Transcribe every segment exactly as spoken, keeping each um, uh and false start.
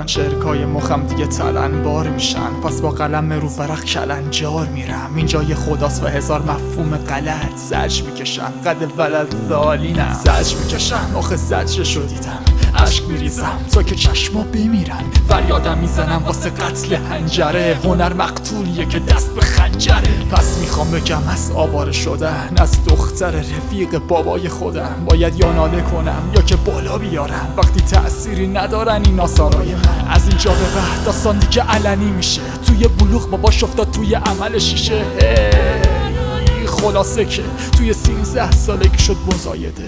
چرکای مخم دیگه تلنبار میشن، پس با قلم رو ورق کلنجار میرم. اینجا یه خداست و هزار مفهوم غلط زج میکشن، قد ولد ظالینم زج میکشن. آخه زجر شدیدم عشق میریزم تا که چشما بمیرن، فریادم میزنم واسه قتل حنجره. هنر مقتولیه که دست به خنجره. پس میخوام بگم از آواره شدن، از دختر رفیق بابای خودم باید یا ناله کنم یا که بالا بیارم. وقتی تأثیری ندارن این آثارای من، از اینجا به بعد داستان دیگه علنی میشه. توی بلوغ باباش افتاد توی عمل شیشه. خلاصه که توی سیزده سالگی شد مزایده.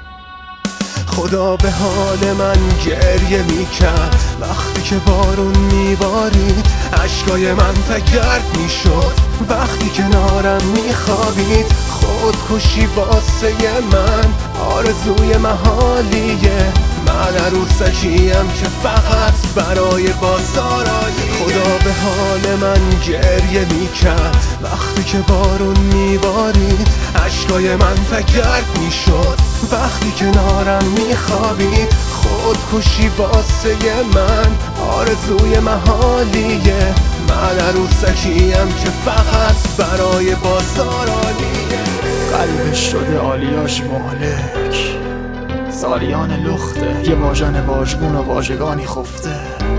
خدا به حال من گریه میکرد وقتی که بارون میبارید، عشقای من تگرد میشد وقتی کنارم میخوابید. خودکشی واسه من آرزوی محالیه، من عروسکیم که فقط برای بازارایی. خدا به حال من گریه میکرد وقتی که بارون میبارید، عشقای من تگرد میشد وقتی کنارم میخوابید. خودکشی واسه من آرزوی محالیه، من عروسکیم که فقط برای بازارانیه. قلبش شده آلیاش مالک، سالیان لخته یه واژن واژگون و واژگانی خفته.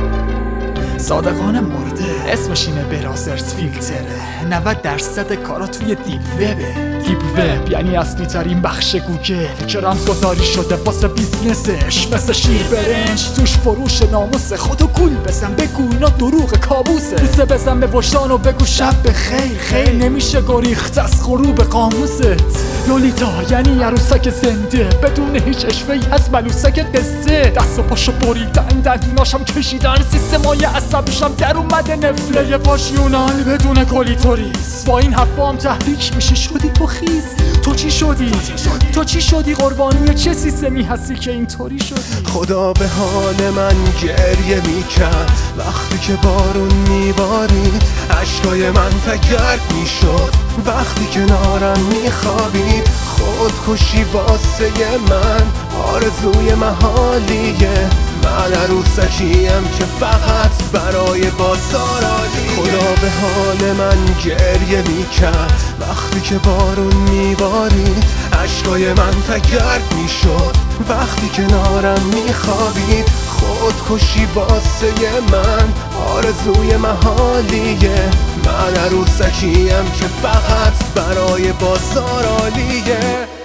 صادقانه مرده اسمش اینه برازرز فیلتره. نود درصد کارا توی دیپ وبه. دیپ وب یعنی اصلی ترین بخش گوگل که رمزگذاری شده واسه بیزنسش. مثل شیر برنج توش فروش ناموسه. خودو گول بزن بگو اینا دروغ کابوسه. بوسه بزن به وجدان و بگو شب بخیر. خیر نمیشه گریخت از غروب قاموست. لولیتا یعنی عروسک زنده بدون هیچ اشوه‌ای از ملوسک قصه. دست و پاشو بریدن دندوناشم کشیدن، سیستمای عصبیشم در اومده نفله. یه پاش یونان بدون کلیتوریس. با این حرفام تحریک میشی شدی تو خیز. تو چی شدی؟ تو چی شدی؟ قربانی چه سیستمی هستی که اینطوری شدی؟ خدا به حال من گریه میکرد وقتی که بارون میبارید، عشقای من تگرد میشد وقتی کنارم میخوابید. خودکشی واسه من آرزوی محالیه، من عروسکیم که فقط برای بازارانی. خدا به حال من گریه میکرد وقتی که بارون میبارید، عشقای من تگرد میشد وقتی کنارم میخوابید. خودکشی واسه من آرزوی محالیه، من عروسکیم که فقط برای بازارانیه.